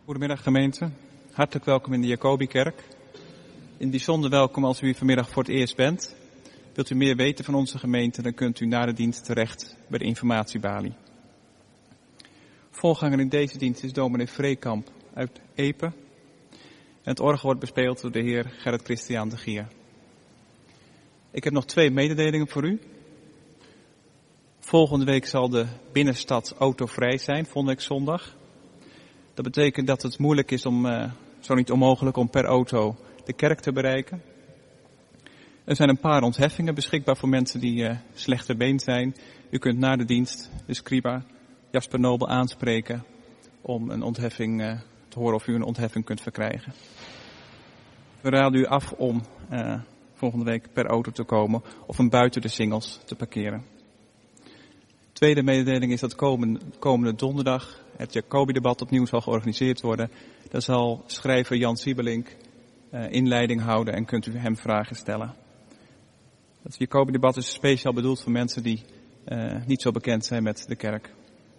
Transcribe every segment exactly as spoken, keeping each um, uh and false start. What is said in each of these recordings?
Goedemiddag gemeente, hartelijk welkom in de Jacobikerk. In het bijzonder welkom als u hier vanmiddag voor het eerst bent. Wilt u meer weten van onze gemeente, dan kunt u na de dienst terecht bij de informatiebalie. Voorganger in deze dienst is dominee Vreekamp uit Epe. En het orgel wordt bespeeld door de heer Gerrit Christian de Gier. Ik heb nog twee mededelingen voor u. Volgende week zal de binnenstad autovrij zijn, volgende week zondag. Dat betekent dat het moeilijk is om, uh, zo niet onmogelijk, om per auto de kerk te bereiken. Er zijn een paar ontheffingen beschikbaar voor mensen die uh, slechter been zijn. U kunt na de dienst de scriba Jasper Nobel aanspreken om een ontheffing uh, te horen of u een ontheffing kunt verkrijgen. We raden u af om uh, volgende week per auto te komen of hem buiten de singels te parkeren. Tweede mededeling is dat komende, komende donderdag het Jacobi-debat opnieuw zal georganiseerd worden. Daar zal schrijver Jan Siebelink uh, inleiding houden en kunt u hem vragen stellen. Het Jacobi-debat is speciaal bedoeld voor mensen die uh, niet zo bekend zijn met de kerk.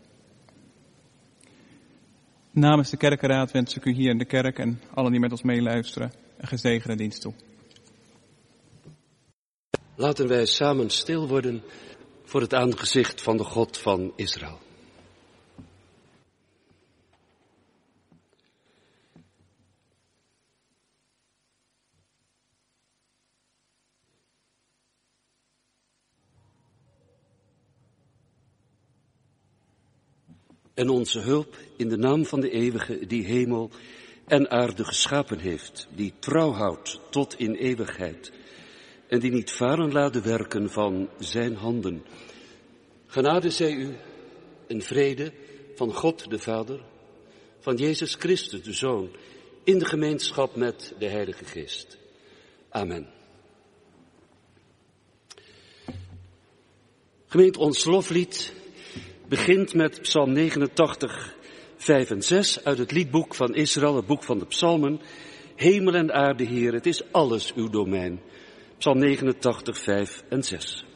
Namens de kerkenraad wens ik u hier in de kerk en allen die met ons meeluisteren een gezegende dienst toe. Laten wij samen stil worden voor het aangezicht van de God van Israël. En onze hulp in de naam van de eeuwige die hemel en aarde geschapen heeft, die trouw houdt tot in eeuwigheid en die niet varen laat de werken van zijn handen. Genade zij u en vrede van God de Vader, van Jezus Christus de Zoon, in de gemeenschap met de Heilige Geest. Amen. Gemeente, ons loflied begint met Psalm negenentachtig, vijf en zes uit het liedboek van Israël, het boek van de psalmen. Hemel en aarde, Heer, het is alles uw domein. Psalm negenentachtig, vijf en zes.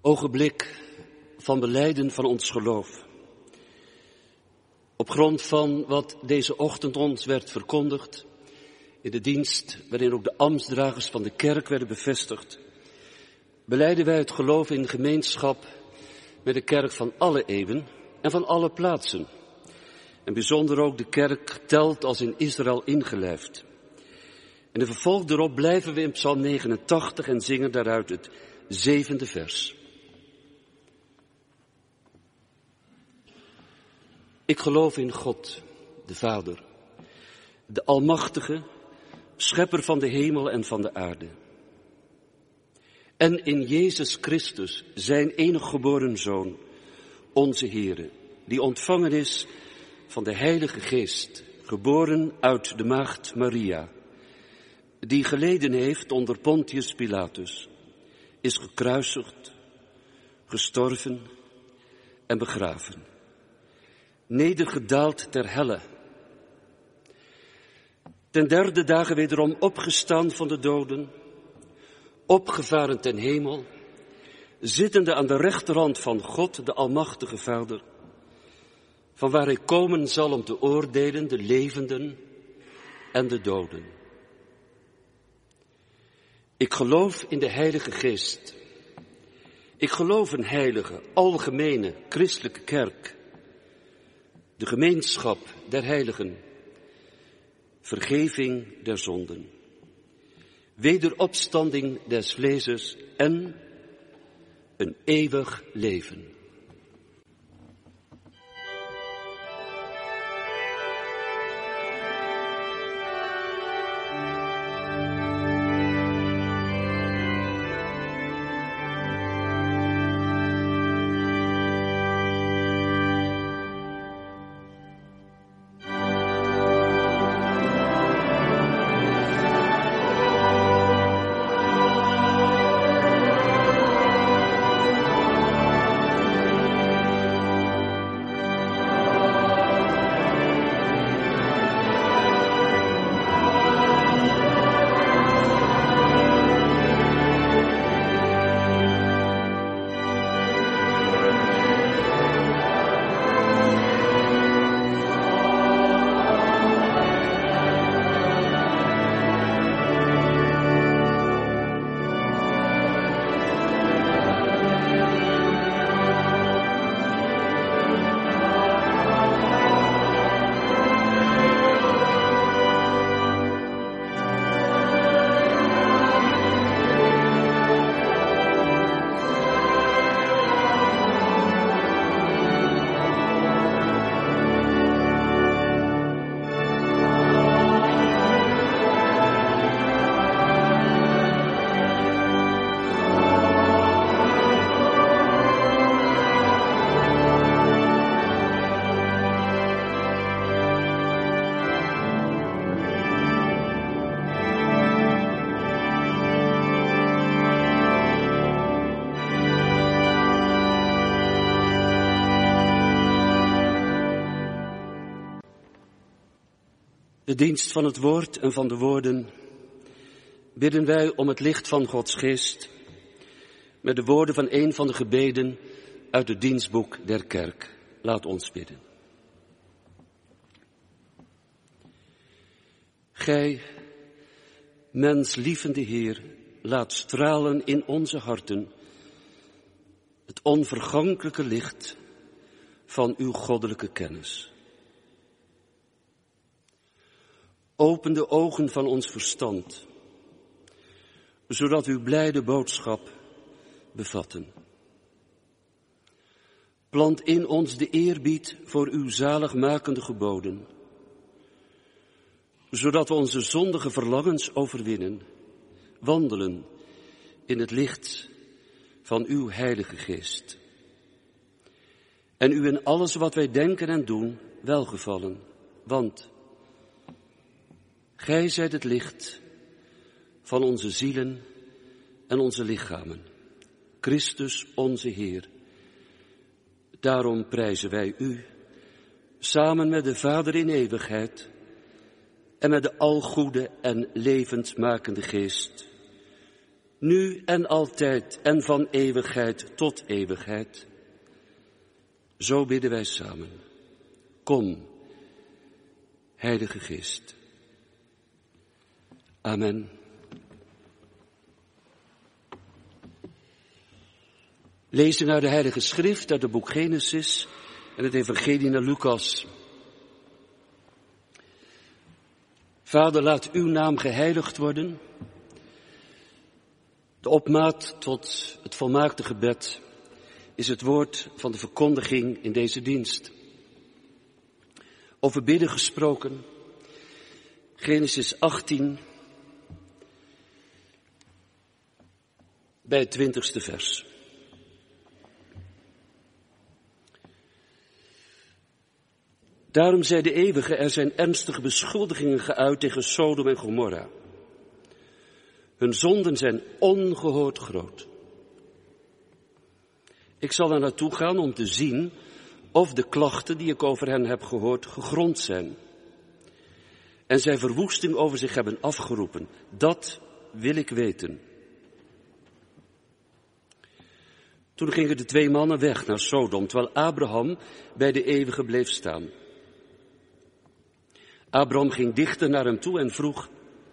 Ogenblik van belijden van ons geloof. Op grond van wat deze ochtend ons werd verkondigd, in de dienst waarin ook de ambtsdragers van de kerk werden bevestigd, belijden wij het geloof in gemeenschap met de kerk van alle eeuwen en van alle plaatsen. En bijzonder ook de kerk geteld als in Israël ingelijfd. En de vervolg erop blijven we in Psalm negenentachtig en zingen daaruit het zevende vers. Ik geloof in God, de Vader, de Almachtige, Schepper van de hemel en van de aarde. En in Jezus Christus, zijn enige geboren Zoon, onze Heere, die ontvangen is van de Heilige Geest, geboren uit de maagd Maria, die geleden heeft onder Pontius Pilatus, is gekruisigd, gestorven en begraven, nedergedaald ter helle, ten derde dagen wederom opgestaan van de doden, opgevaren ten hemel, zittende aan de rechterhand van God, de Almachtige Vader, van waar hij komen zal om te oordelen de levenden en de doden. Ik geloof in de Heilige Geest. Ik geloof een heilige, algemene, christelijke kerk, de gemeenschap der heiligen, vergeving der zonden, wederopstanding des vleeses en een eeuwig leven. De dienst van het woord en van de woorden bidden wij om het licht van Gods geest met de woorden van een van de gebeden uit het dienstboek der kerk. Laat ons bidden. Gij, menslievende Heer, laat stralen in onze harten het onvergankelijke licht van uw goddelijke kennis. Open de ogen van ons verstand, zodat uw blijde boodschap bevatten. Plant in ons de eerbied voor uw zaligmakende geboden, zodat we onze zondige verlangens overwinnen, wandelen in het licht van uw Heilige Geest. En u in alles wat wij denken en doen welgevallen, want gij zijt het licht van onze zielen en onze lichamen, Christus onze Heer. Daarom prijzen wij u, samen met de Vader in eeuwigheid en met de algoede en levendmakende Geest, nu en altijd en van eeuwigheid tot eeuwigheid. Zo bidden wij samen. Kom, Heilige Geest. Amen. Lezen uit de Heilige Schrift, uit het boek Genesis en het Evangelie naar Lucas. Vader, laat uw naam geheiligd worden. De opmaat tot het volmaakte gebed is het woord van de verkondiging in deze dienst. Over bidden gesproken, Genesis achttien, bij het twintigste vers. Daarom zei de Eeuwige, er zijn ernstige beschuldigingen geuit tegen Sodom en Gomorra. Hun zonden zijn ongehoord groot. Ik zal er naartoe gaan om te zien of de klachten die ik over hen heb gehoord gegrond zijn. En zij verwoesting over zich hebben afgeroepen. Dat wil ik weten. Toen gingen de twee mannen weg naar Sodom, terwijl Abraham bij de Eeuwige bleef staan. Abraham ging dichter naar hem toe en vroeg: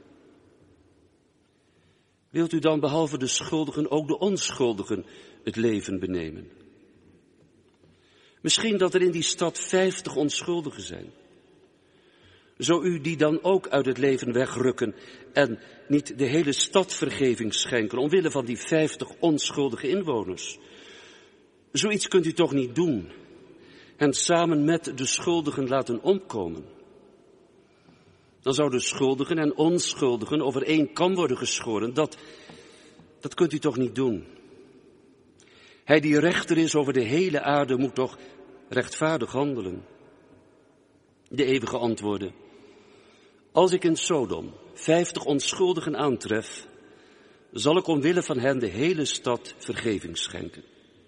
wilt u dan behalve de schuldigen ook de onschuldigen het leven benemen? Misschien dat er in die stad vijftig onschuldigen zijn. Zou u die dan ook uit het leven wegrukken en niet de hele stad vergeving schenken omwille van die vijftig onschuldige inwoners? Zoiets kunt u toch niet doen en samen met de schuldigen laten omkomen? Dan zouden schuldigen en onschuldigen over één kam worden geschoren. Dat, dat kunt u toch niet doen? Hij die rechter is over de hele aarde moet toch rechtvaardig handelen? De Eeuwige antwoordde: als ik in Sodom vijftig onschuldigen aantref, zal ik omwille van hen de hele stad vergeving schenken.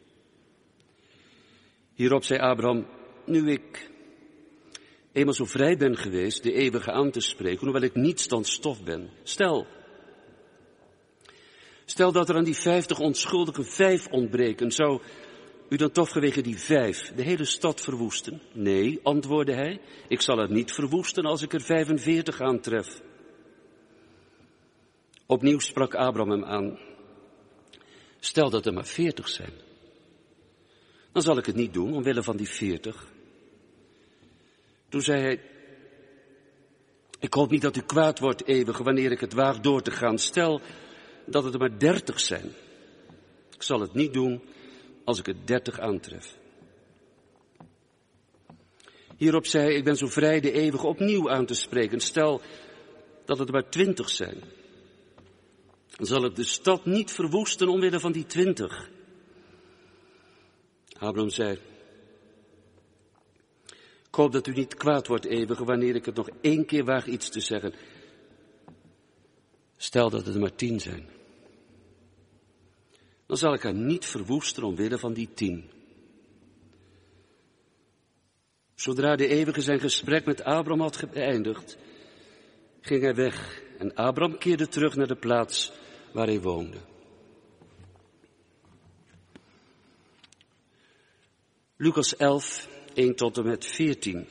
Hierop zei Abraham: nu ik eenmaal zo vrij ben geweest de Eeuwige aan te spreken, hoewel ik niets dan stof ben. Stel, stel dat er aan die vijftig onschuldigen vijf ontbreken, zou u dan toch vanwege die vijf de hele stad verwoesten? Nee, antwoordde hij, ik zal het niet verwoesten als ik er vijfenveertig aantref. Opnieuw sprak Abraham hem aan: stel dat er maar veertig zijn, dan zal ik het niet doen omwille van die veertig. Toen zei hij: ik hoop niet dat u kwaad wordt, Eeuwige, wanneer ik het waag door te gaan. Stel dat het er maar dertig zijn. Ik zal het niet doen als ik het dertig aantref. Hierop zei hij: ik ben zo vrij de Eeuwige opnieuw aan te spreken. Stel dat het er maar twintig zijn. Dan zal ik de stad niet verwoesten omwille van die twintig. Abraham zei: ik hoop dat u niet kwaad wordt, Eeuwige, wanneer ik het nog één keer waag iets te zeggen. Stel dat het er maar tien zijn. Dan zal ik haar niet verwoesten omwille van die tien. Zodra de Eeuwige zijn gesprek met Abraham had geëindigd, ging hij weg en Abraham keerde terug naar de plaats waar hij woonde. Lucas elf, één tot en met veertien.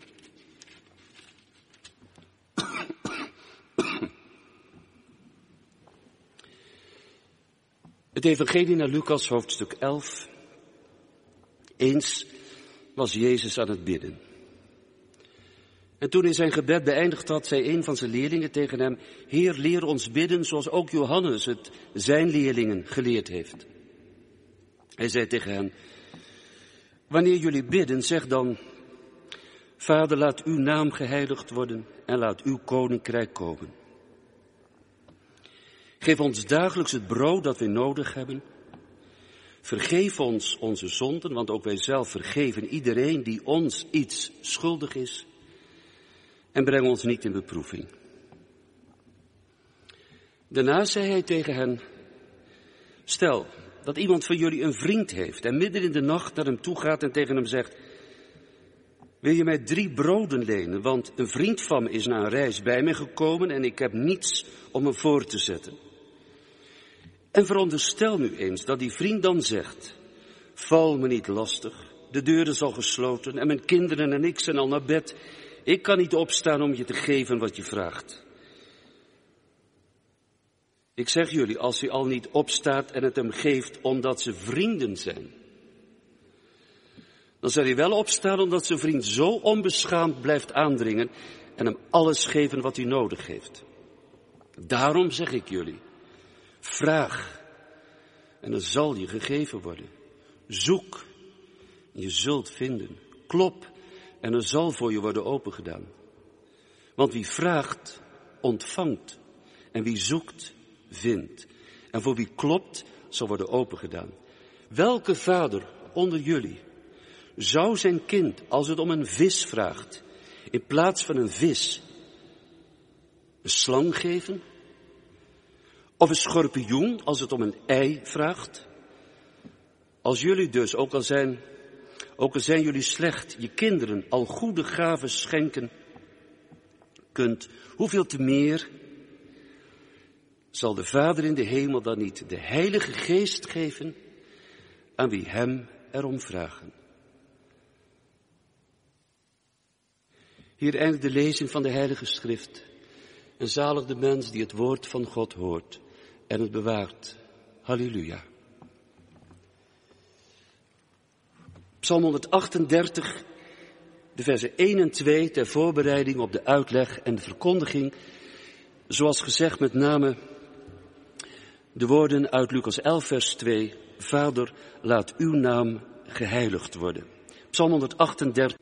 Het Evangelie naar Lucas, hoofdstuk elf. Eens was Jezus aan het bidden. En toen hij zijn gebed beëindigd had, zei een van zijn leerlingen tegen hem: Heer, leer ons bidden zoals ook Johannes het zijn leerlingen geleerd heeft. Hij zei tegen hen: wanneer jullie bidden, zeg dan: Vader, laat uw naam geheiligd worden en laat uw koninkrijk komen. Geef ons dagelijks het brood dat we nodig hebben. Vergeef ons onze zonden, want ook wij zelf vergeven iedereen die ons iets schuldig is. En breng ons niet in beproeving. Daarna zei hij tegen hen: stel dat iemand van jullie een vriend heeft en midden in de nacht naar hem toe gaat en tegen hem zegt: wil je mij drie broden lenen, want een vriend van me is na een reis bij mij gekomen en ik heb niets om hem voor te zetten. En veronderstel nu eens dat die vriend dan zegt, val me niet lastig, de deur is al gesloten en mijn kinderen en ik zijn al naar bed. Ik kan niet opstaan om je te geven wat je vraagt. Ik zeg jullie, als hij al niet opstaat en het hem geeft omdat ze vrienden zijn, dan zal hij wel opstaan omdat zijn vriend zo onbeschaamd blijft aandringen en hem alles geven wat hij nodig heeft. Daarom zeg ik jullie, vraag en er zal je gegeven worden. Zoek en je zult vinden. Klop en er zal voor je worden opengedaan. Want wie vraagt, ontvangt. En wie zoekt, vindt. En voor wie klopt, zal worden opengedaan. Welke vader onder jullie zou zijn kind, als het om een vis vraagt, in plaats van een vis, een slang geven? Of een schorpioen, als het om een ei vraagt? Als jullie dus, ook al zijn, ook al zijn jullie slecht, je kinderen al goede gaven schenken kunt, hoeveel te meer zal de Vader in de hemel dan niet de Heilige Geest geven aan wie hem erom vragen. Hier eindigt de lezing van de Heilige Schrift. En zalig de mens die het woord van God hoort en het bewaart. Halleluja. Psalm honderdachtendertig, de versen één en twee ter voorbereiding op de uitleg en de verkondiging. Zoals gezegd met name de woorden uit Lucas elf vers twee. Vader, laat uw naam geheiligd worden. Psalm honderdachtendertig.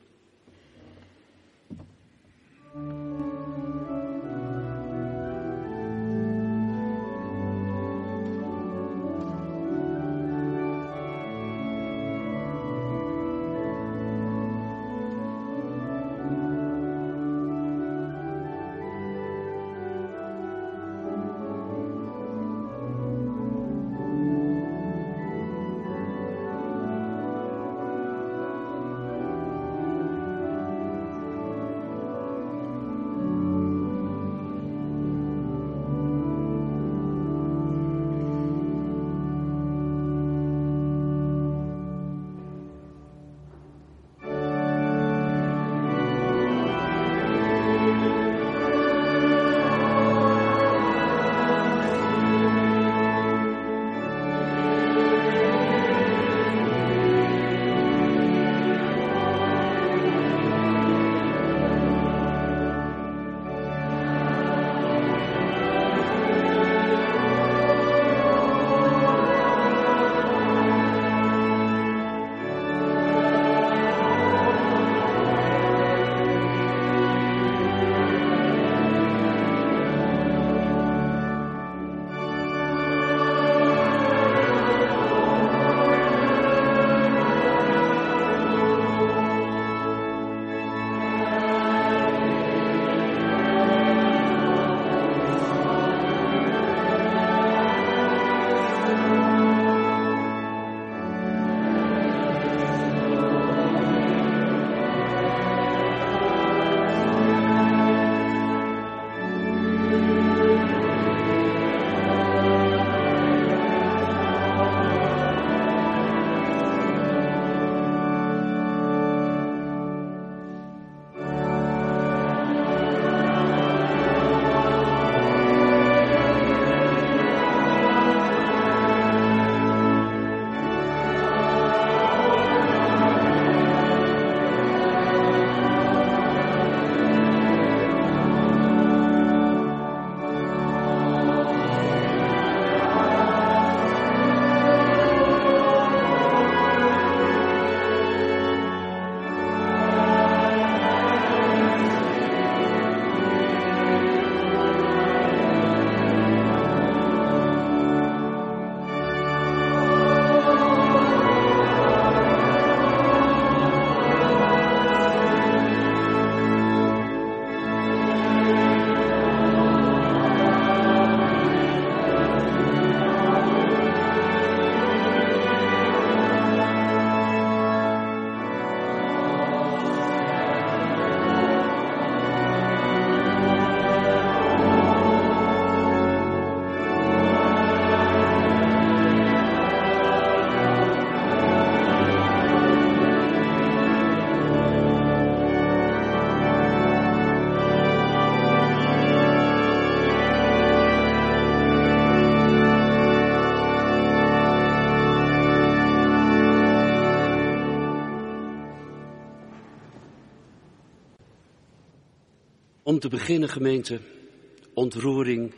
Om te beginnen, gemeente, ontroering,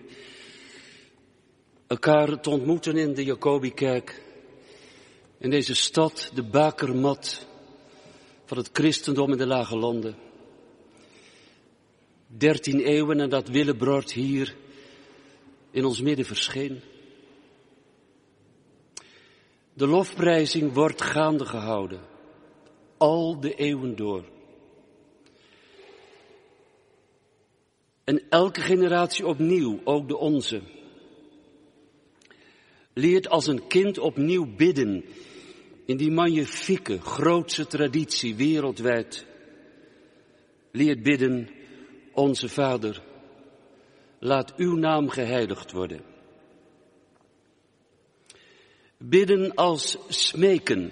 elkaar te ontmoeten in de Jacobikerk, in deze stad, de bakermat van het christendom in de Lage Landen. Dertien eeuwen en dat Willebrord hier in ons midden verscheen. De lofprijzing wordt gaande gehouden, al de eeuwen door. En elke generatie opnieuw, ook de onze, leert als een kind opnieuw bidden in die magnifieke, grootse traditie wereldwijd. Leert bidden, onze Vader, laat uw naam geheiligd worden. Bidden als smeken.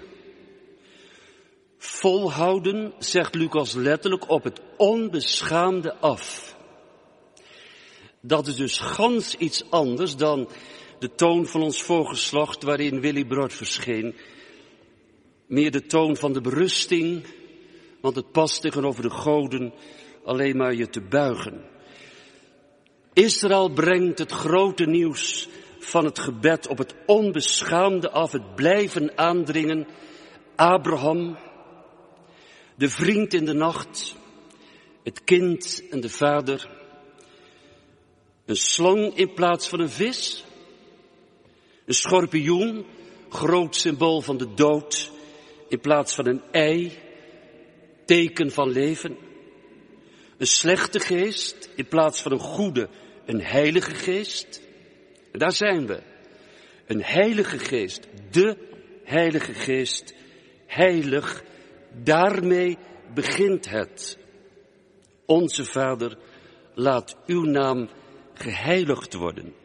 Volhouden, zegt Lucas letterlijk, op het onbeschaamde af. Dat is dus gans iets anders dan de toon van ons voorgeslacht waarin Willibrord verscheen. Meer de toon van de berusting, want het past tegenover de goden alleen maar je te buigen. Israël brengt het grote nieuws van het gebed op het onbeschaamde af, het blijven aandringen. Abraham, de vriend in de nacht, het kind en de vader. Een slang in plaats van een vis. Een schorpioen, groot symbool van de dood, in plaats van een ei, teken van leven. Een slechte geest, in plaats van een goede, een heilige geest. En daar zijn we. Een heilige geest, de heilige geest, heilig, daarmee begint het. Onze Vader, laat uw naam geheiligd worden.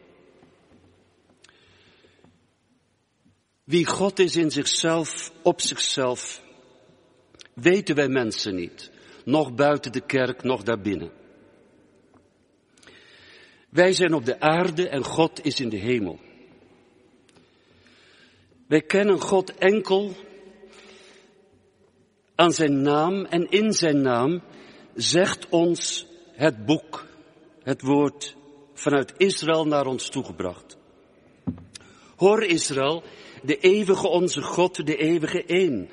Wie God is in zichzelf, op zichzelf, weten wij mensen niet. Nog buiten de kerk, nog daarbinnen. Wij zijn op de aarde en God is in de hemel. Wij kennen God enkel aan zijn naam en in zijn naam zegt ons het boek, het woord vanuit Israël naar ons toegebracht. Hoor Israël, de eeuwige onze God, de eeuwige één.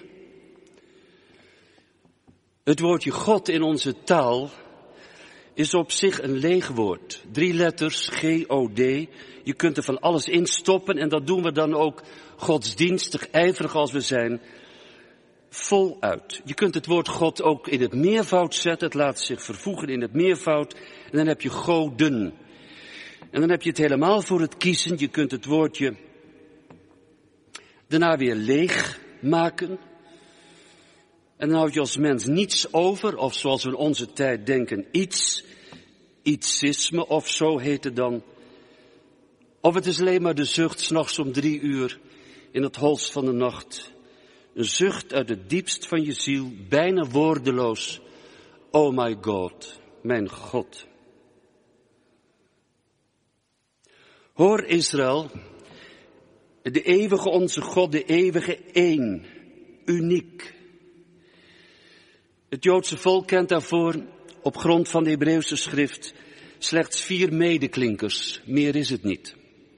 Het woordje God in onze taal is op zich een leeg woord. Drie letters, G O D. Je kunt er van alles in stoppen en dat doen we dan ook godsdienstig, ijverig als we zijn, voluit. Je kunt het woord God ook in het meervoud zetten. Het laat zich vervoegen in het meervoud. En dan heb je goden. En dan heb je het helemaal voor het kiezen. Je kunt het woordje daarna weer leeg maken. En dan houd je als mens niets over, of zoals we in onze tijd denken, iets, ietsisme of zo heet het dan. Of het is alleen maar de zucht 's nachts om drie uur in het holst van de nacht. Een zucht uit het diepst van je ziel, bijna woordeloos. Oh my God, mijn God. Hoor Israël, de eeuwige onze God, de eeuwige één, uniek. Het Joodse volk kent daarvoor, op grond van de Hebreeuwse schrift, slechts vier medeklinkers, meer is het niet.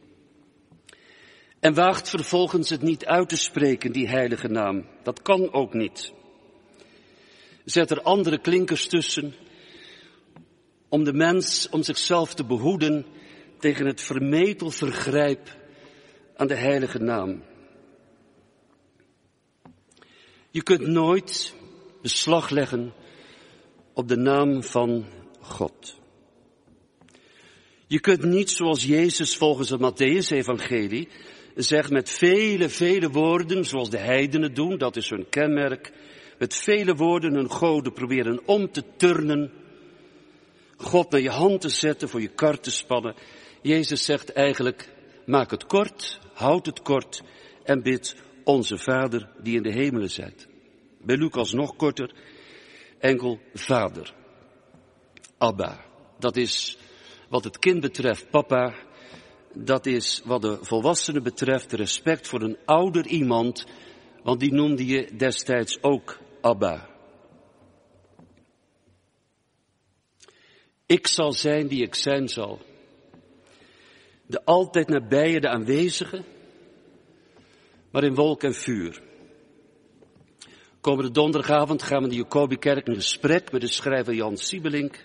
En waagt vervolgens het niet uit te spreken, die heilige naam. Dat kan ook niet. Zet er andere klinkers tussen, om de mens, om zichzelf te behoeden tegen het vermetel vergrijp aan de heilige naam. Je kunt nooit beslag leggen op de naam van God. Je kunt niet, zoals Jezus volgens het Mattheüs-evangelie zegt, met vele, vele woorden, zoals de heidenen doen, dat is hun kenmerk, met vele woorden hun goden proberen om te turnen, God naar je hand te zetten, voor je kar te spannen. Jezus zegt eigenlijk, maak het kort, houd het kort en bid onze Vader die in de hemelen zijt. Bij Lucas nog korter, enkel Vader. Abba, dat is wat het kind betreft papa, dat is wat de volwassenen betreft respect voor een ouder iemand, want die noemde je destijds ook Abba. Ik zal zijn die ik zijn zal. De altijd nabije, de aanwezige, maar in wolk en vuur. Komende donderdagavond gaan we in de Jacobikerk in gesprek met de schrijver Jan Siebelink.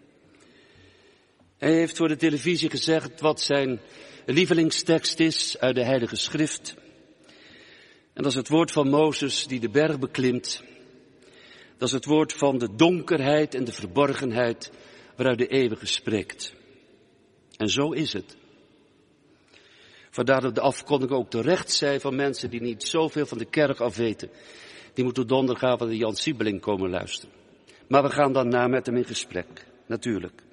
Hij heeft voor de televisie gezegd wat zijn lievelingstekst is uit de Heilige Schrift. En dat is het woord van Mozes die de berg beklimt. Dat is het woord van de donkerheid en de verborgenheid waaruit de eeuwige spreekt. En zo is het. Vandaar dat de afkondiging ook terecht zei van mensen die niet zoveel van de kerk af weten. Die moeten donderdagavond naar Jan Siebelink komen luisteren. Maar we gaan daarna met hem in gesprek, natuurlijk.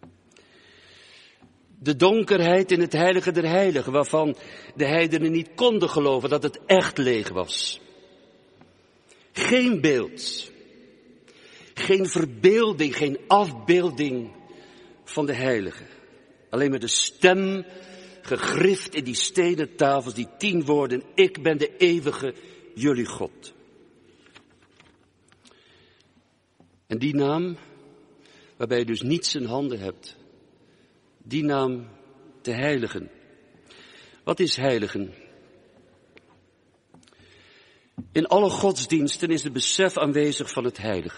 De donkerheid in het heilige der heiligen, waarvan de heidenen niet konden geloven dat het echt leeg was. Geen beeld, geen verbeelding, geen afbeelding van de heilige. Alleen met de stem gegrift in die stenen tafels, die tien woorden: ik ben de eeuwige, jullie God. En die naam, waarbij je dus niets in handen hebt, die naam te heiligen. Wat is heiligen? In alle godsdiensten is het besef aanwezig van het heilige.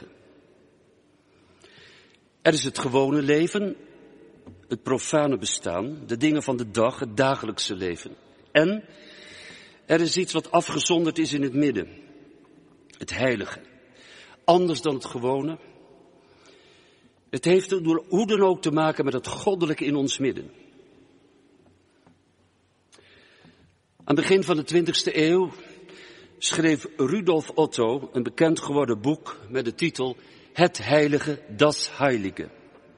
Er is het gewone leven, het profane bestaan, de dingen van de dag, het dagelijkse leven. En er is iets wat afgezonderd is in het midden. Het heilige. Anders dan het gewone. Het heeft hoe dan ook te maken met het goddelijke in ons midden. Aan het begin van de twintigste eeuw schreef Rudolf Otto een bekend geworden boek met de titel Het Heilige, das Heilige.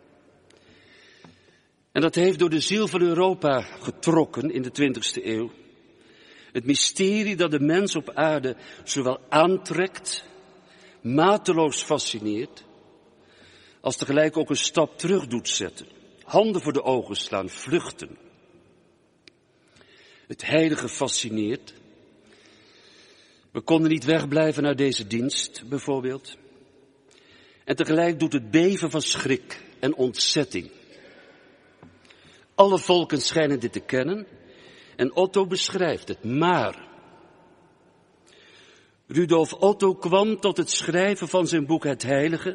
En dat heeft door de ziel van Europa getrokken in de twintigste eeuw. Het mysterie dat de mens op aarde zowel aantrekt, mateloos fascineert, als tegelijk ook een stap terug doet zetten. Handen voor de ogen slaan, vluchten. Het heilige fascineert. We konden niet wegblijven uit deze dienst, bijvoorbeeld. En tegelijk doet het beven van schrik en ontzetting. Alle volken schijnen dit te kennen en Otto beschrijft het. Maar Rudolf Otto kwam tot het schrijven van zijn boek Het Heilige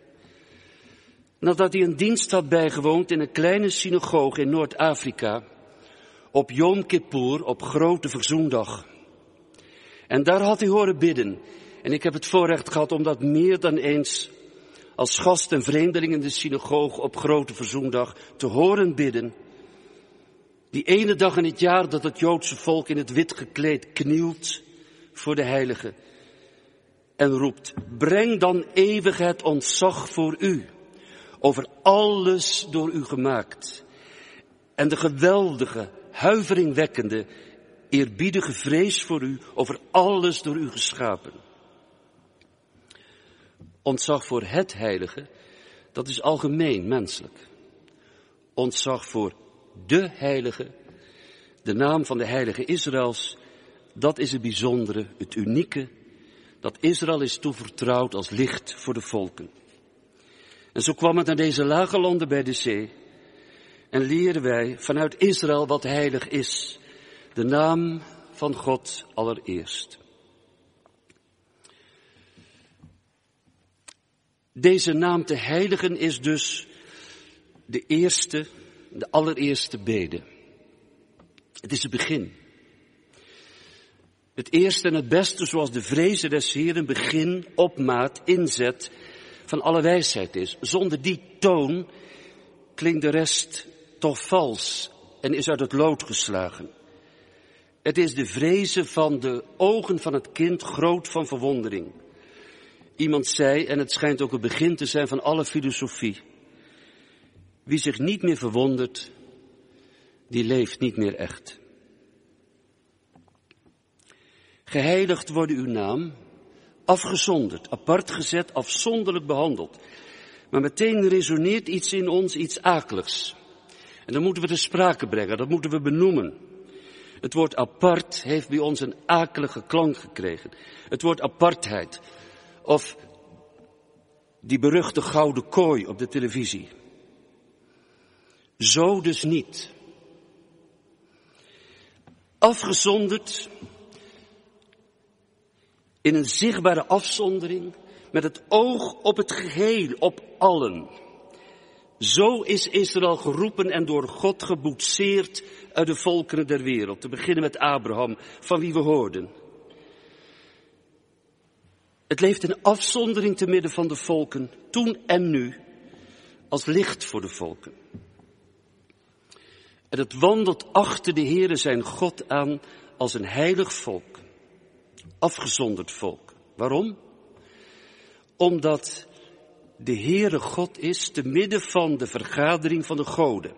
nadat hij een dienst had bijgewoond in een kleine synagoge in Noord-Afrika op Yom Kippur, op Grote Verzoendag. En daar had hij horen bidden. En ik heb het voorrecht gehad om dat meer dan eens als gast en vreemdeling in de synagoge op Grote Verzoendag te horen bidden. Die ene dag in het jaar dat het Joodse volk in het wit gekleed knielt voor de heilige en roept: breng dan eeuwig het ontzag voor u, over alles door u gemaakt, en de geweldige, huiveringwekkende, eerbiedige vrees voor u, over alles door u geschapen. Ontzag voor het heilige, dat is algemeen menselijk. Ontzag voor de heilige, de naam van de heilige Israëls, dat is het bijzondere, het unieke, dat Israël is toevertrouwd als licht voor de volken. En zo kwam het naar deze lage landen bij de zee en leren wij vanuit Israël wat heilig is, de naam van God allereerst. Deze naam te heiligen is dus de eerste, de allereerste bede. Het is het begin. Het eerste en het beste, zoals de vreze des Heeren begin, opmaat, inzet van alle wijsheid is. Zonder die toon klinkt de rest toch vals en is uit het lood geslagen. Het is de vreze van de ogen van het kind groot van verwondering. Iemand zei, en het schijnt ook het begin te zijn van alle filosofie: wie zich niet meer verwondert, die leeft niet meer echt. Geheiligd worden uw naam, afgezonderd, apart gezet, afzonderlijk behandeld. Maar meteen resoneert iets in ons, iets akeligs. En dan moeten we ter sprake brengen, dat moeten we benoemen. Het woord apart heeft bij ons een akelige klank gekregen. Het woord apartheid, of die beruchte gouden kooi op de televisie. Zo dus niet. Afgezonderd, in een zichtbare afzondering, met het oog op het geheel, op allen. Zo is Israël geroepen en door God geboetseerd uit de volkeren der wereld. Te beginnen met Abraham, van wie we hoorden. Het leeft in afzondering te midden van de volken, toen en nu, als licht voor de volken. En het wandelt achter de Heere zijn God aan als een heilig volk, afgezonderd volk. Waarom? Omdat de Heere God is te midden van de vergadering van de goden.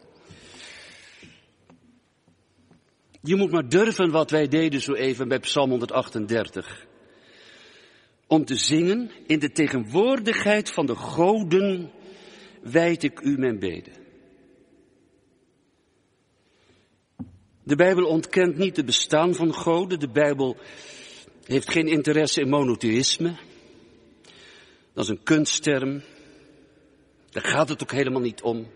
Je moet maar durven wat wij deden zo even bij Psalm honderdachtendertig. Om te zingen, in de tegenwoordigheid van de goden wijd ik u mijn beden. De Bijbel ontkent niet het bestaan van goden. De Bijbel heeft geen interesse in monotheïsme. Dat is een kunstterm. Daar gaat het ook helemaal niet om.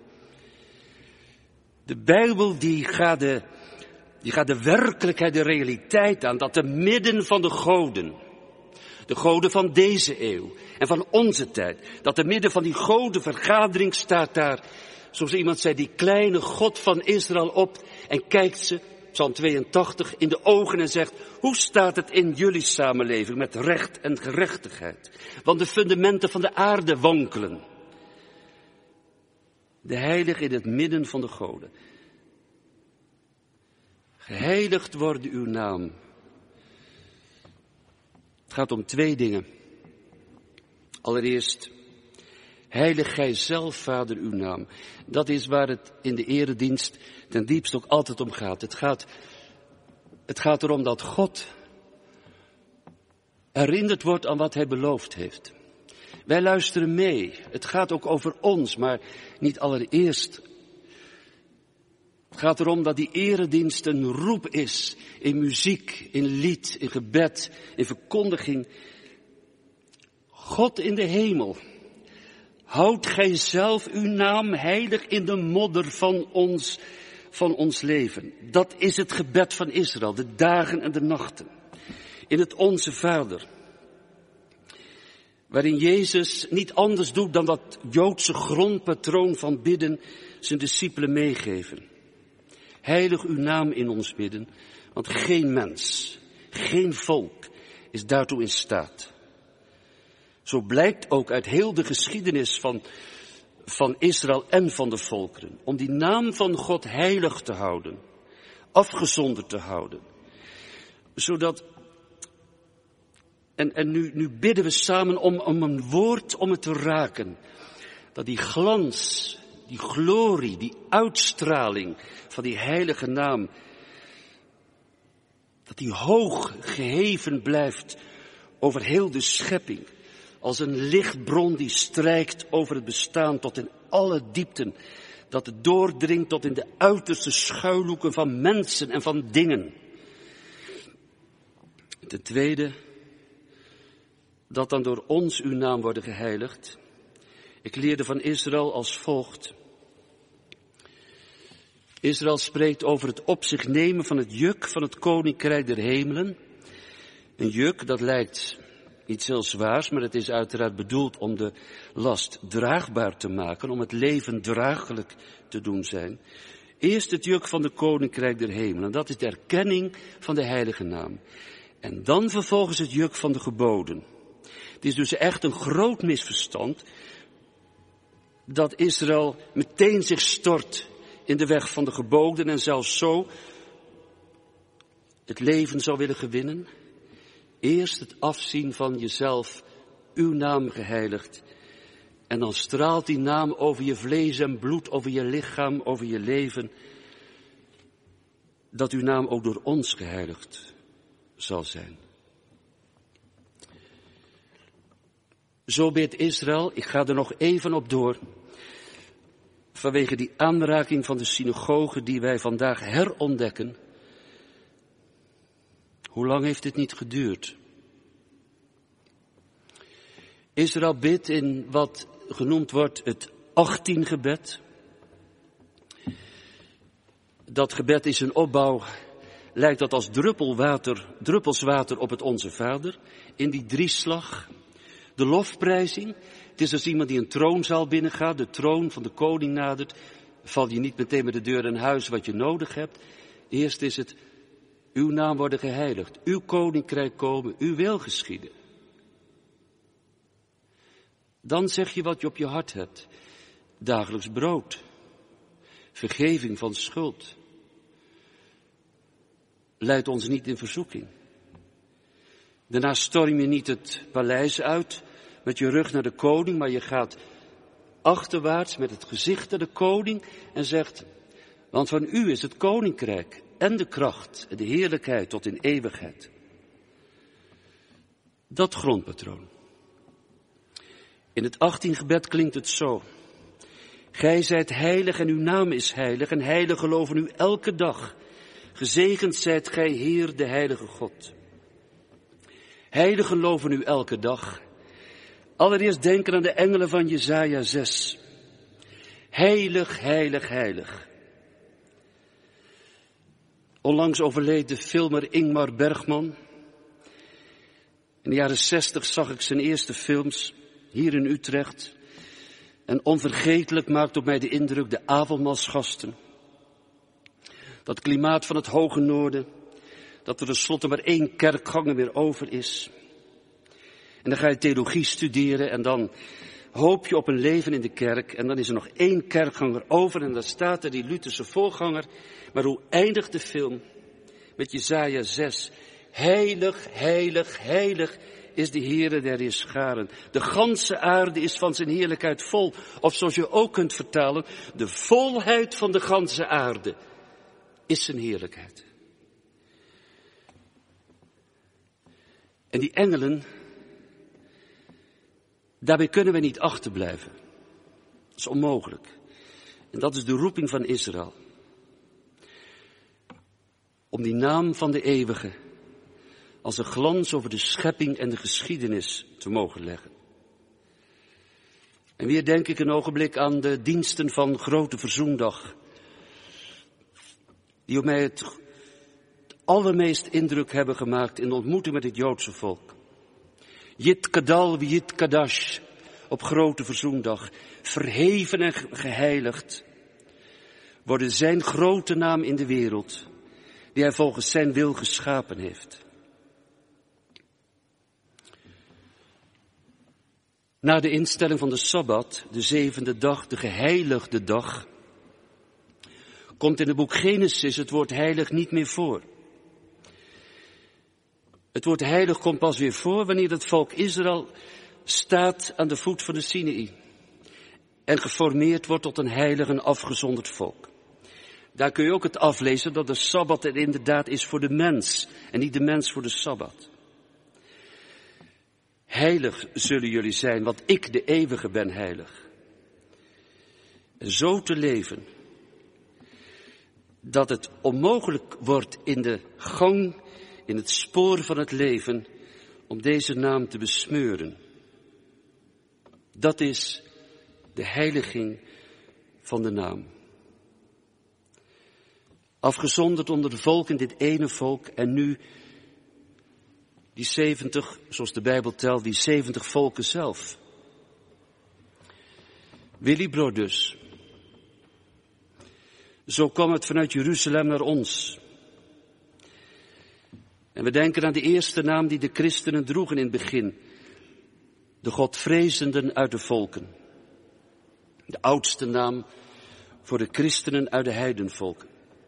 De Bijbel die gaat de, die gaat de werkelijkheid, de realiteit aan. Dat te midden van de goden, de goden van deze eeuw en van onze tijd, dat te midden van die godenvergadering staat daar, zoals iemand zei, die kleine God van Israël op en kijkt ze, Psalm tweeëntachtig, in de ogen en zegt, hoe staat het in jullie samenleving met recht en gerechtigheid? Want de fundamenten van de aarde wankelen. De heilige in het midden van de goden. Geheiligd worden uw naam. Het gaat om twee dingen. Allereerst, heilig gij zelf, Vader, uw naam. Dat is waar het in de eredienst ten diepste ook altijd om gaat. Het gaat, het gaat erom dat God herinnerd wordt aan wat hij beloofd heeft. Wij luisteren mee. Het gaat ook over ons, maar niet allereerst. Het gaat erom dat die eredienst een roep is in muziek, in lied, in gebed, in verkondiging. God in de hemel, houd gij zelf uw naam heilig in de modder van ons, van ons leven. Dat is het gebed van Israël, de dagen en de nachten. In het Onze Vader, waarin Jezus niet anders doet dan dat Joodse grondpatroon van bidden zijn discipelen meegeven. Heilig uw naam in ons midden, want geen mens, geen volk is daartoe in staat. Zo blijkt ook uit heel de geschiedenis van, van Israël en van de volkeren, om die naam van God heilig te houden, afgezonderd te houden. Zodat, en, en nu, nu bidden we samen om, om een woord om het te raken, dat die glans, die glorie, die uitstraling van die heilige naam, dat die hoog geheven blijft over heel de schepping. Als een lichtbron die strijkt over het bestaan tot in alle diepten. Dat het doordringt tot in de uiterste schuilhoeken van mensen en van dingen. Ten tweede, dat dan door ons uw naam worden geheiligd. Ik leerde van Israël als volgt. Israël spreekt over het op zich nemen van het juk van het koninkrijk der hemelen. Een juk dat lijkt iets heel zwaars, maar het is uiteraard bedoeld om de last draagbaar te maken, om het leven draaglijk te doen zijn. Eerst het juk van de koninkrijk der hemelen, dat is de erkenning van de heilige naam. En dan vervolgens het juk van de geboden. Het is dus echt een groot misverstand dat Israël meteen zich stort in de weg van de geboden en zelfs zo het leven zou willen gewinnen. Eerst het afzien van jezelf, uw naam geheiligd. En dan straalt die naam over je vlees en bloed, over je lichaam, over je leven. Dat uw naam ook door ons geheiligd zal zijn. Zo bidt Israël, ik ga er nog even op door. Vanwege die aanraking van de synagoge die wij vandaag herontdekken. Hoe lang heeft dit niet geduurd? Israël bidt in wat genoemd wordt het achttiengebed. Dat gebed is een opbouw, lijkt dat als druppelwater, druppels water op het Onze Vader, in die drieslag. De lofprijzing, het is als iemand die een troonzaal binnengaat, de troon van de koning nadert, val je niet meteen met de deur in huis wat je nodig hebt. Eerst is het, uw naam worden geheiligd, uw koninkrijk komen, uw wil geschieden. Dan zeg je wat je op je hart hebt. Dagelijks brood. Vergeving van schuld. Leid ons niet in verzoeking. Daarna storm je niet het paleis uit met je rug naar de koning, maar je gaat achterwaarts met het gezicht naar de koning en zegt, want van u is het koninkrijk en de kracht en de heerlijkheid tot in eeuwigheid. Dat grondpatroon. In het achttiende gebed klinkt het zo. Gij zijt heilig en uw naam is heilig en heilig geloven u elke dag. Gezegend zijt gij Heer de heilige God. Heilig geloven u elke dag. Allereerst denken aan de engelen van Jesaja zes. Heilig, heilig, heilig. Onlangs overleed de filmer Ingmar Bergman. In de jaren zestig zag ik zijn eerste films hier in Utrecht. En onvergetelijk maakt op mij de indruk de avondmaalsgasten. Dat klimaat van het hoge noorden, dat er tenslotte maar één kerkganger meer over is. En dan ga je theologie studeren en dan hoop je op een leven in de kerk. En dan is er nog één kerkganger over en dan staat er die Lutherse voorganger. Maar hoe eindigt de film? Met Jesaja zes. Heilig, heilig, heilig is de Heere der Heerscharen. De ganse aarde is van zijn heerlijkheid vol. Of zoals je ook kunt vertalen, de volheid van de ganse aarde is zijn heerlijkheid. En die engelen, daarbij kunnen we niet achterblijven. Dat is onmogelijk. En dat is de roeping van Israël. Om die naam van de eeuwige als een glans over de schepping en de geschiedenis te mogen leggen. En weer denk ik een ogenblik aan de diensten van Grote Verzoendag. Die op mij het allermeest indruk hebben gemaakt in de ontmoeting met het Joodse volk. Yit Kadal Yit Kadash op Grote Verzoendag. Verheven en geheiligd worden zijn grote naam in de wereld, die hij volgens zijn wil geschapen heeft. Na de instelling van de Sabbat, de zevende dag, de geheiligde dag, komt in het boek Genesis het woord heilig niet meer voor. Het woord heilig komt pas weer voor wanneer het volk Israël staat aan de voet van de Sinaï en geformeerd wordt tot een heilig en afgezonderd volk. Daar kun je ook het aflezen dat de Sabbat er inderdaad is voor de mens en niet de mens voor de Sabbat. Heilig zullen jullie zijn, want ik de eeuwige ben heilig. En zo te leven, dat het onmogelijk wordt in de gang, in het spoor van het leven, om deze naam te besmeuren. Dat is de heiliging van de naam. Afgezonderd onder de volken, dit ene volk, en nu die zeventig, zoals de Bijbel telt, die zeventig volken zelf. Willibro dus. Zo kwam het vanuit Jeruzalem naar ons. En we denken aan de eerste naam die de christenen droegen in het begin. De Godvrezenden uit de volken. De oudste naam voor de christenen uit de heidenvolken.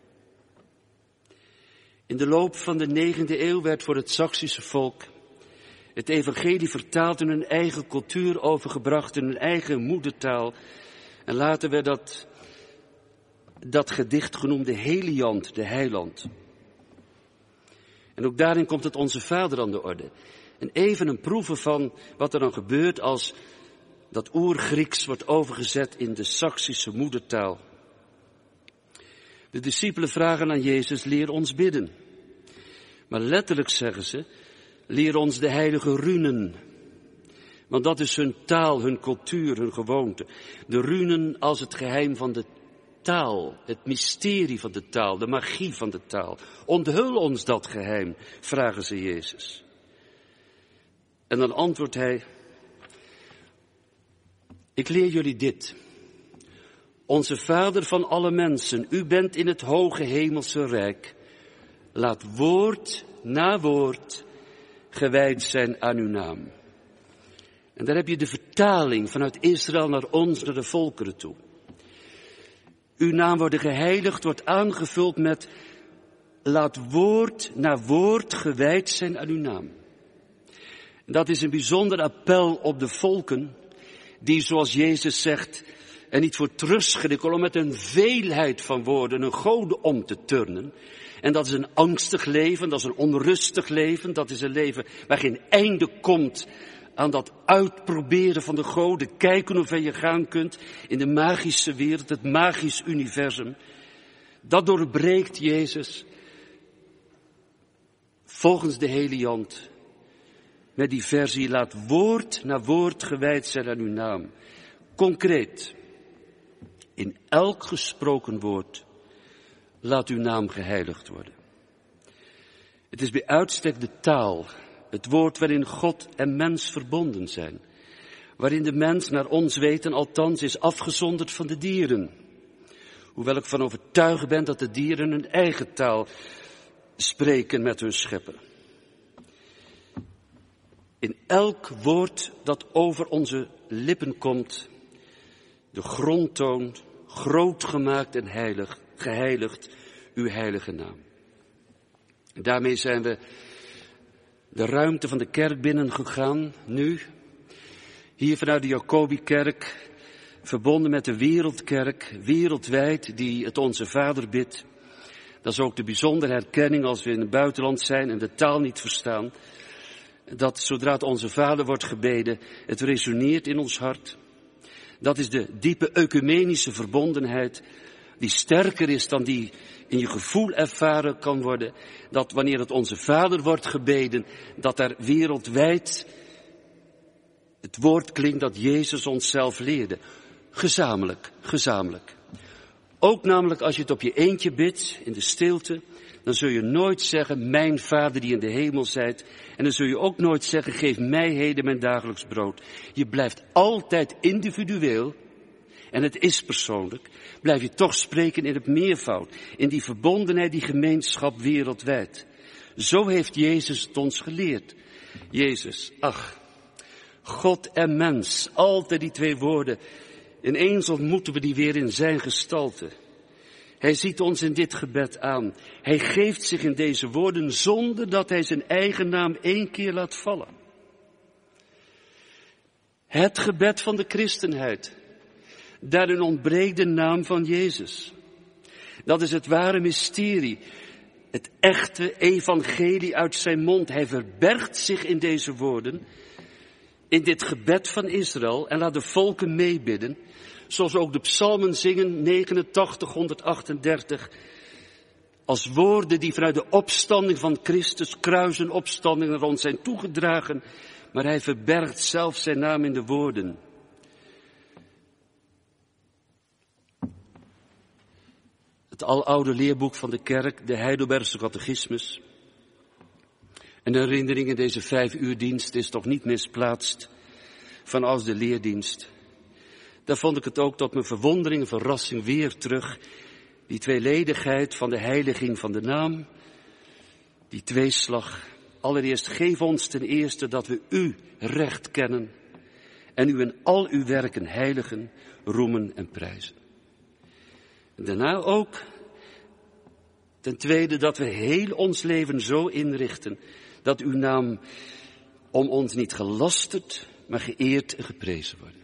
In de loop van de negende eeuw werd voor het Saksische volk het evangelie vertaald in hun eigen cultuur overgebracht, in hun eigen moedertaal. En later werd dat, dat gedicht genoemd de Heliant, de heiland. En ook daarin komt het Onze Vader aan de orde. En even een proeven van wat er dan gebeurt als dat oer-Grieks wordt overgezet in de Saksische moedertaal. De discipelen vragen aan Jezus, leer ons bidden. Maar letterlijk zeggen ze, leer ons de heilige runen. Want dat is hun taal, hun cultuur, hun gewoonte. De runen als het geheim van de taal, het mysterie van de taal, de magie van de taal. Onthul ons dat geheim, vragen ze Jezus. En dan antwoordt hij, ik leer jullie dit. Onze Vader van alle mensen, u bent in het hoge hemelse rijk. Laat woord na woord gewijd zijn aan uw naam. En daar heb je de vertaling vanuit Israël naar ons, naar de volkeren toe. Uw naam worden geheiligd, wordt aangevuld met laat woord na woord gewijd zijn aan uw naam. Dat is een bijzonder appel op de volken, die zoals Jezus zegt, er niet voor terugschrikken om met een veelheid van woorden een gode om te turnen. En dat is een angstig leven, dat is een onrustig leven, dat is een leven waar geen einde komt aan dat uitproberen van de goden, kijken hoe ver je gaan kunt in de magische wereld, het magisch universum. Dat doorbreekt Jezus volgens de Heliant met die versie, laat woord na woord gewijd zijn aan uw naam. Concreet, in elk gesproken woord, laat uw naam geheiligd worden. Het is bij uitstek de taal, het woord waarin God en mens verbonden zijn. Waarin de mens naar ons weten althans is afgezonderd van de dieren. Hoewel ik van overtuigd ben dat de dieren hun eigen taal spreken met hun schepper. In elk woord dat over onze lippen komt, de grondtoon, groot gemaakt en heilig, geheiligd, uw heilige naam. Daarmee zijn we de ruimte van de kerk binnengegaan, nu, hier vanuit de Jacobikerk, verbonden met de wereldkerk, wereldwijd, die het Onze Vader bidt. Dat is ook de bijzondere herkenning als we in het buitenland zijn en de taal niet verstaan, dat zodra het Onze Vader wordt gebeden, het resoneert in ons hart. Dat is de diepe ecumenische verbondenheid, die sterker is dan die in je gevoel ervaren kan worden. Dat wanneer het Onze Vader wordt gebeden, dat er wereldwijd het woord klinkt dat Jezus ons zelf leerde. Gezamenlijk, gezamenlijk. Ook namelijk als je het op je eentje bidt, in de stilte, dan zul je nooit zeggen, mijn Vader die in de hemel zijt. En dan zul je ook nooit zeggen, geef mij heden mijn dagelijks brood. Je blijft altijd individueel, en het is persoonlijk, blijf je toch spreken in het meervoud, in die verbondenheid, die gemeenschap wereldwijd. Zo heeft Jezus het ons geleerd. Jezus, ach, God en mens, altijd die twee woorden. Ineens ontmoeten we die weer in zijn gestalte. Hij ziet ons in dit gebed aan. Hij geeft zich in deze woorden zonder dat hij zijn eigen naam één keer laat vallen. Het gebed van de christenheid. Daarin ontbreekt de naam van Jezus. Dat is het ware mysterie. Het echte evangelie uit zijn mond. Hij verbergt zich in deze woorden. In dit gebed van Israël. En laat de volken meebidden. Zoals ook de psalmen zingen, negenentachtig, honderdachtendertig. Als woorden die vanuit de opstanding van Christus, kruis en opstanding naar ons zijn toegedragen. Maar hij verbergt zelf zijn naam in de woorden. Het aloude leerboek van de kerk, de Heidelbergse catechismus. Een herinnering in deze vijf uur dienst is toch niet misplaatst van als de leerdienst. Daar vond ik het ook tot mijn verwondering en verrassing weer terug. Die tweeledigheid van de heiliging van de naam. Die tweeslag. Allereerst geef ons ten eerste dat we u recht kennen. En u in al uw werken heiligen, roemen en prijzen. En daarna ook ten tweede dat we heel ons leven zo inrichten. Dat uw naam om ons niet gelasterd, maar geëerd en geprezen wordt.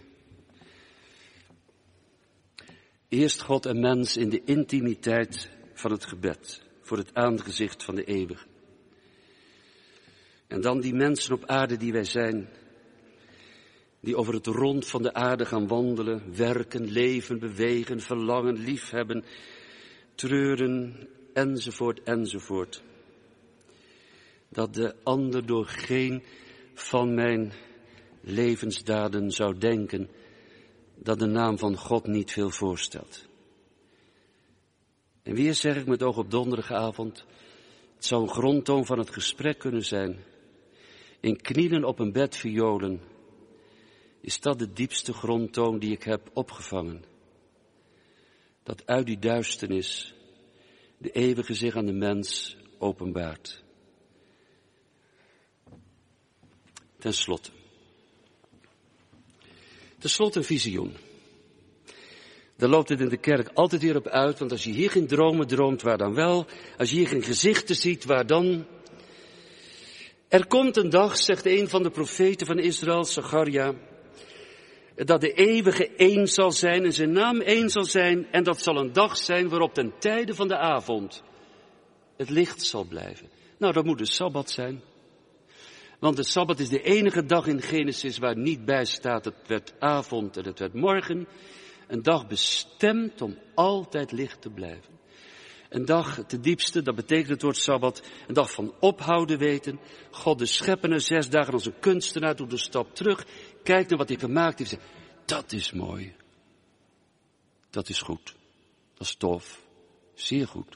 Eerst God en mens in de intimiteit van het gebed, voor het aangezicht van de eeuwige. En dan die mensen op aarde die wij zijn, die over het rond van de aarde gaan wandelen, werken, leven, bewegen, verlangen, liefhebben, treuren, enzovoort, enzovoort. Dat de ander door geen van mijn levensdaden zou denken dat de naam van God niet veel voorstelt. En weer zeg ik met oog op donderdagavond, het zou een grondtoon van het gesprek kunnen zijn. In knielen op een bed violen, is dat de diepste grondtoon die ik heb opgevangen. Dat uit die duisternis de eeuwige zich aan de mens openbaart. Ten slotte. Ten slotte een visioen. Daar loopt het in de kerk altijd weer op uit, want als je hier geen dromen droomt, waar dan wel? Als je hier geen gezichten ziet, waar dan? Er komt een dag, zegt een van de profeten van Israël, Zacharia, dat de eeuwige één zal zijn en zijn naam één zal zijn. En dat zal een dag zijn waarop ten tijde van de avond het licht zal blijven. Nou, dat moet de Sabbat zijn. Want de Sabbat is de enige dag in Genesis waar niet bij staat, het werd avond en het werd morgen. Een dag bestemd om altijd licht te blijven. Een dag, te diepste, dat betekent het woord Sabbat, een dag van ophouden weten. God de scheppende zes dagen als een kunstenaar doet een stap terug, kijkt naar wat hij gemaakt heeft en zegt, dat is mooi. Dat is goed. Dat is tof. Zeer goed.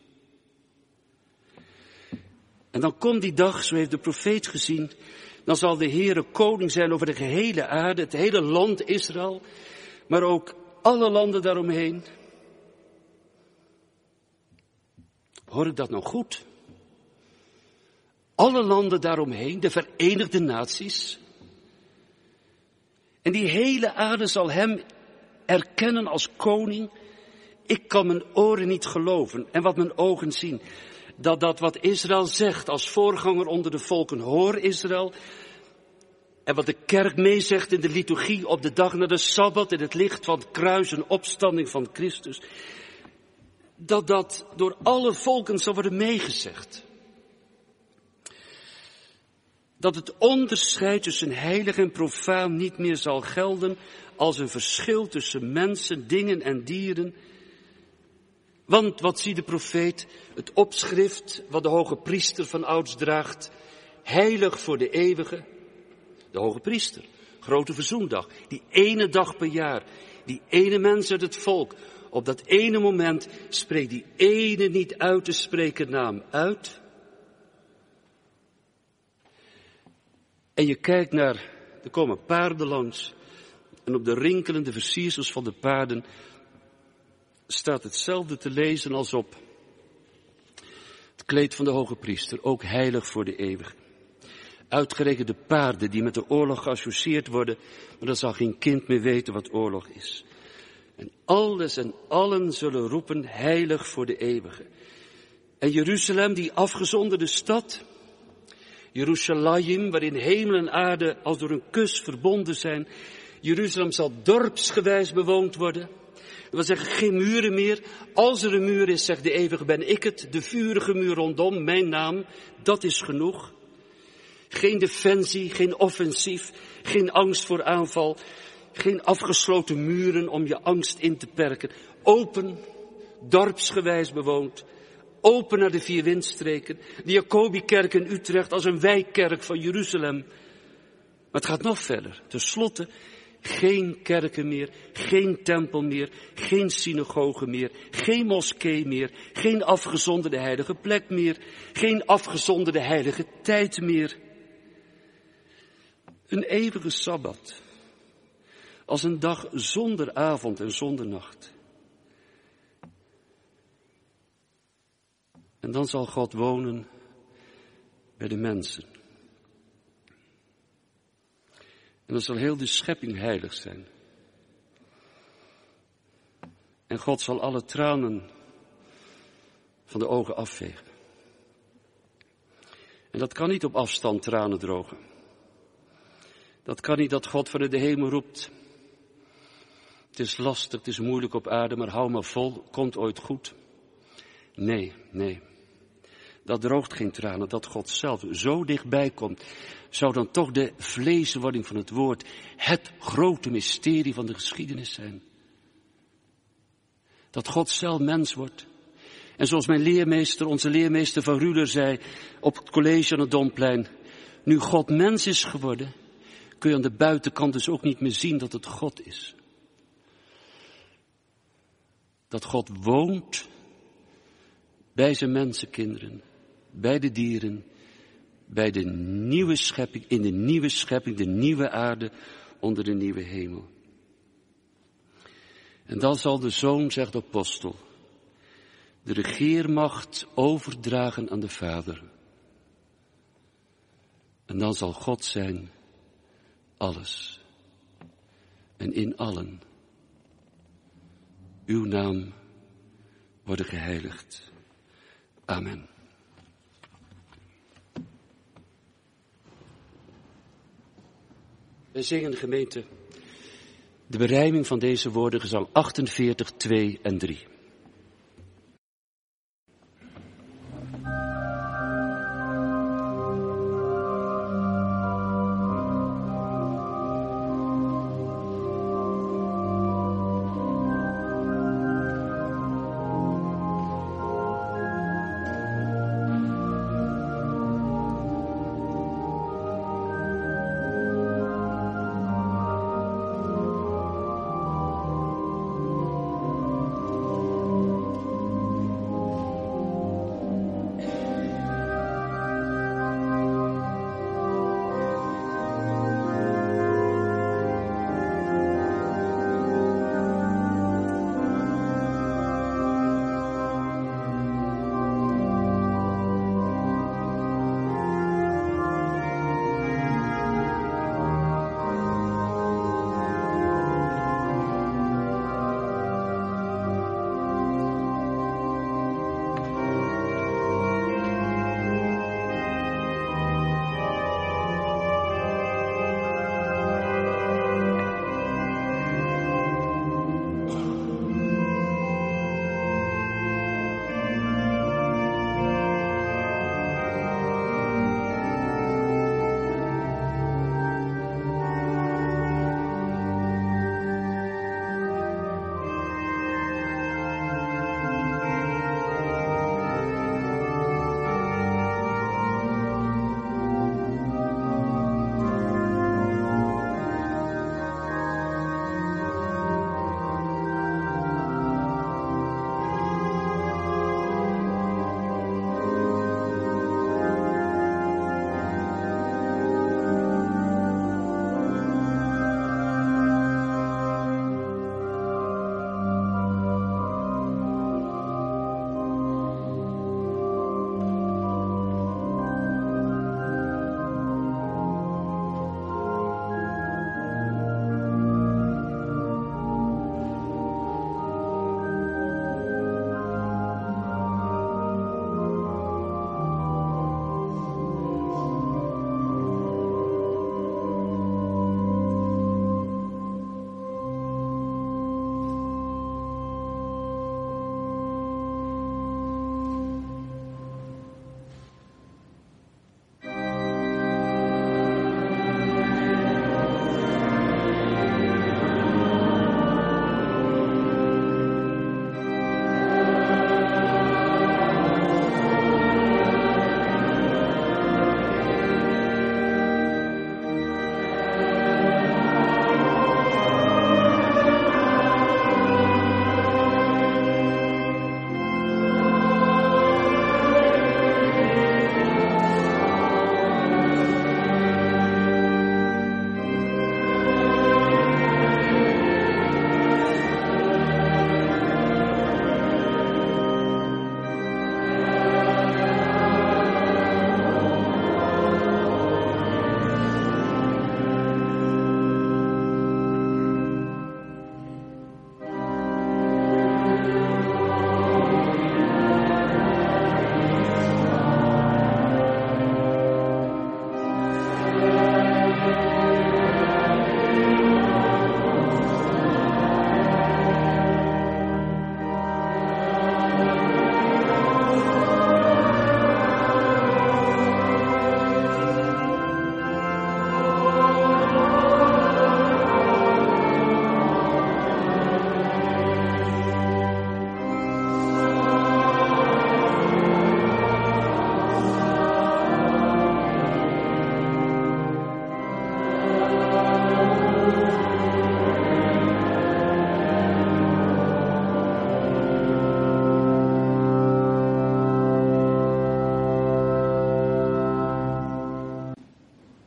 En dan komt die dag, zo heeft de profeet gezien, dan zal de Heere koning zijn over de gehele aarde, het hele land Israël, maar ook alle landen daaromheen. Hoor ik dat nou goed? Alle landen daaromheen, de Verenigde Naties. En die hele aarde zal hem erkennen als koning. Ik kan mijn oren niet geloven en wat mijn ogen zien. Dat dat wat Israël zegt als voorganger onder de volken, hoor Israël. En wat de kerk meezegt in de liturgie op de dag na de Sabbat, in het licht van het kruis en opstanding van Christus. Dat dat door alle volken zal worden meegezegd. Dat het onderscheid tussen heilig en profaan niet meer zal gelden als een verschil tussen mensen, dingen en dieren. Want wat ziet de profeet? Het opschrift wat de hoge priester van ouds draagt. Heilig voor de eeuwige. De hoge priester. Grote verzoendag. Die ene dag per jaar. Die ene mens uit het volk. Op dat ene moment spreekt die ene niet uit te spreken naam uit. En je kijkt naar, er komen paarden langs. En op de rinkelende versiersels van de paarden staat hetzelfde te lezen als op het kleed van de hoge priester. Ook heilig voor de eeuwige. Uitgerekend de paarden die met de oorlog geassocieerd worden. Maar dan zal geen kind meer weten wat oorlog is. En alles en allen zullen roepen heilig voor de eeuwige. En Jeruzalem, die afgezonderde stad. Jeruzalem, waarin hemel en aarde als door een kus verbonden zijn. Jeruzalem zal dorpsgewijs bewoond worden. Dat wil zeggen, geen muren meer. Als er een muur is, zegt de eeuwige, ben ik het. De vurige muur rondom, mijn naam, dat is genoeg. Geen defensie, geen offensief, geen angst voor aanval. Geen afgesloten muren om je angst in te perken. Open, dorpsgewijs bewoond. Open naar de vier windstreken. De Jacobikerk in Utrecht als een wijkkerk van Jeruzalem. Maar het gaat nog verder. Ten slotte, geen kerken meer, geen tempel meer, geen synagoge meer, geen moskee meer, geen afgezonderde heilige plek meer, geen afgezonderde heilige tijd meer. Een eeuwige Sabbat. Als een dag zonder avond en zonder nacht. En dan zal God wonen bij de mensen. En dan zal heel de schepping heilig zijn. En God zal alle tranen van de ogen afvegen. En dat kan niet op afstand tranen drogen. Dat kan niet dat God vanuit de hemel roept. Het is lastig, het is moeilijk op aarde, maar hou maar vol, komt ooit goed. Nee, nee. Dat droogt geen tranen, dat God zelf zo dichtbij komt. Zou dan toch de vleeswording van het woord het grote mysterie van de geschiedenis zijn. Dat God zelf mens wordt. En zoals mijn leermeester, onze leermeester van Ruler zei op het college aan het Domplein. Nu God mens is geworden, kun je aan de buitenkant dus ook niet meer zien dat het God is. Dat God woont bij zijn mensenkinderen, bij de dieren, bij de nieuwe schepping, in de nieuwe schepping, de nieuwe aarde, onder de nieuwe hemel. En dan zal de Zoon, zegt de apostel, de regeermacht overdragen aan de Vader. En dan zal God zijn alles en in allen. Uw naam worden geheiligd. Amen. Wij zingen, gemeente, de berijming van deze woorden, gezang achtenveertig, twee en drie.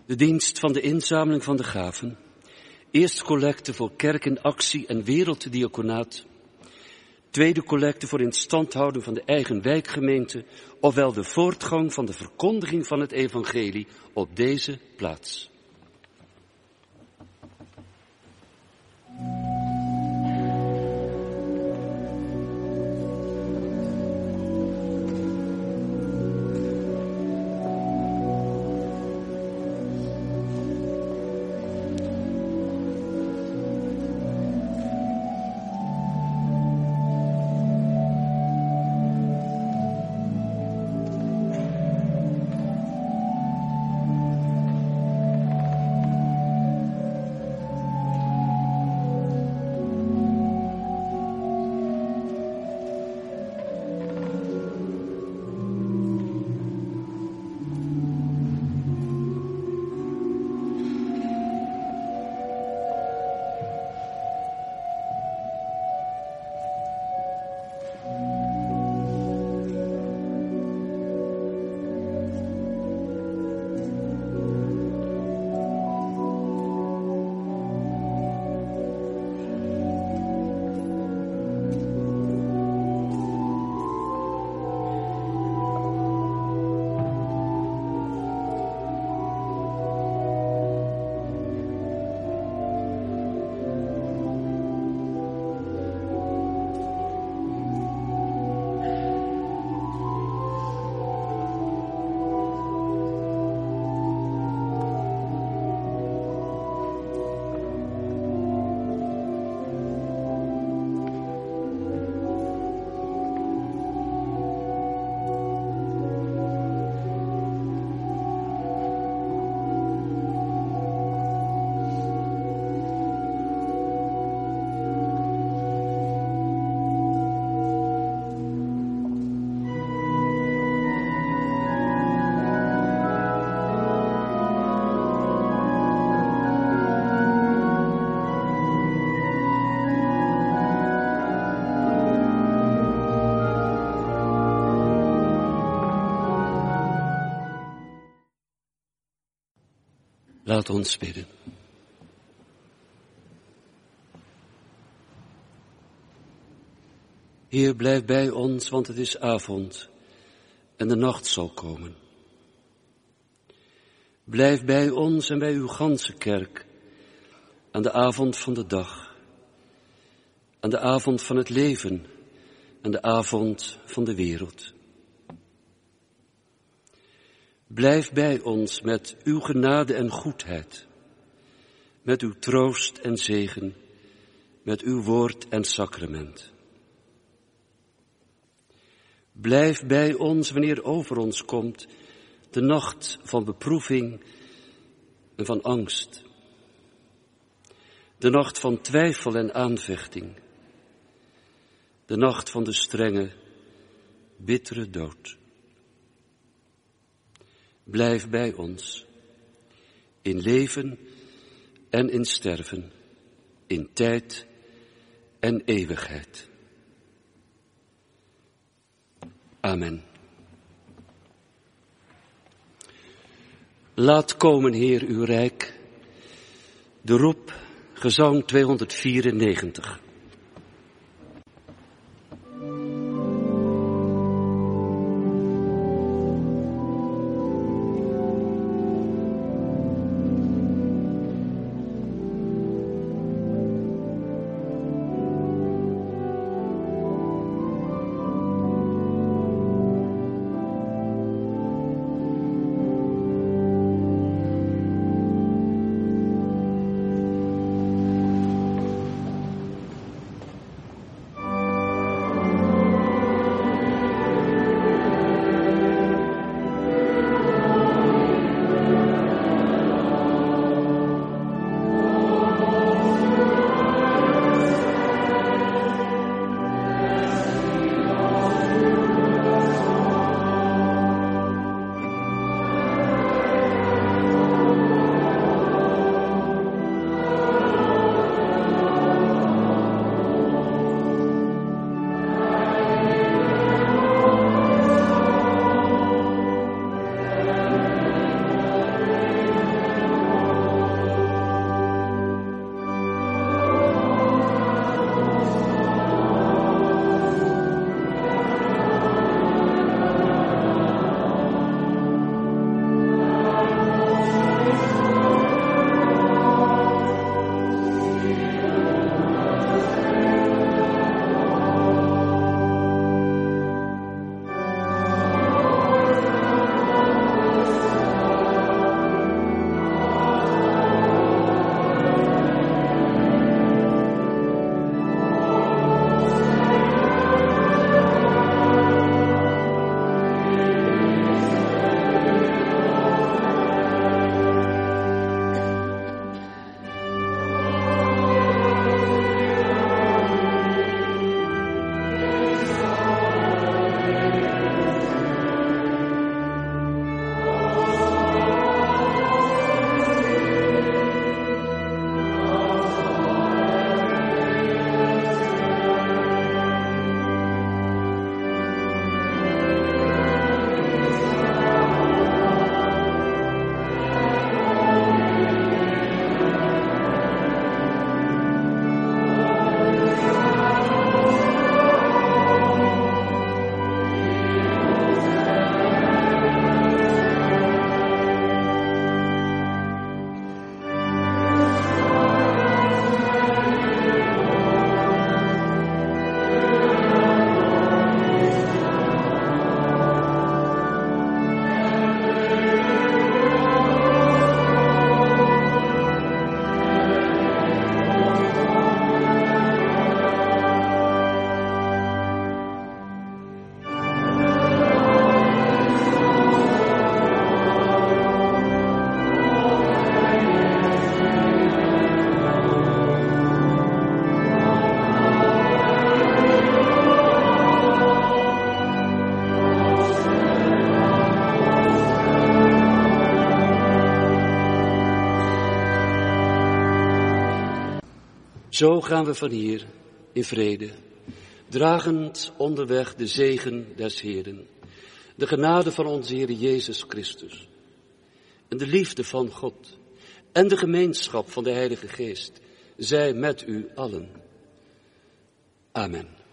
De dienst van de inzameling van de gaven. Eerst collecte voor kerk in actie en werelddiaconaat. Tweede collecte voor instandhouding van de eigen wijkgemeente, ofwel de voortgang van de verkondiging van het evangelie op deze plaats. Laat ons bidden. Heer, blijf bij ons, want het is avond en de nacht zal komen. Blijf bij ons en bij uw ganse kerk aan de avond van de dag, aan de avond van het leven, aan de avond van de wereld. Blijf bij ons met uw genade en goedheid, met uw troost en zegen, met uw woord en sacrament. Blijf bij ons wanneer over ons komt de nacht van beproeving en van angst. De nacht van twijfel en aanvechting. De nacht van de strenge, bittere dood. Blijf bij ons, in leven en in sterven, in tijd en eeuwigheid. Amen. Laat komen, Heer, uw rijk. De roep, gezang tweehonderdvierennegentig. Zo gaan we van hier in vrede, dragend onderweg de zegen des Heeren, de genade van onze Heer Jezus Christus en de liefde van God en de gemeenschap van de Heilige Geest zij met u allen. Amen.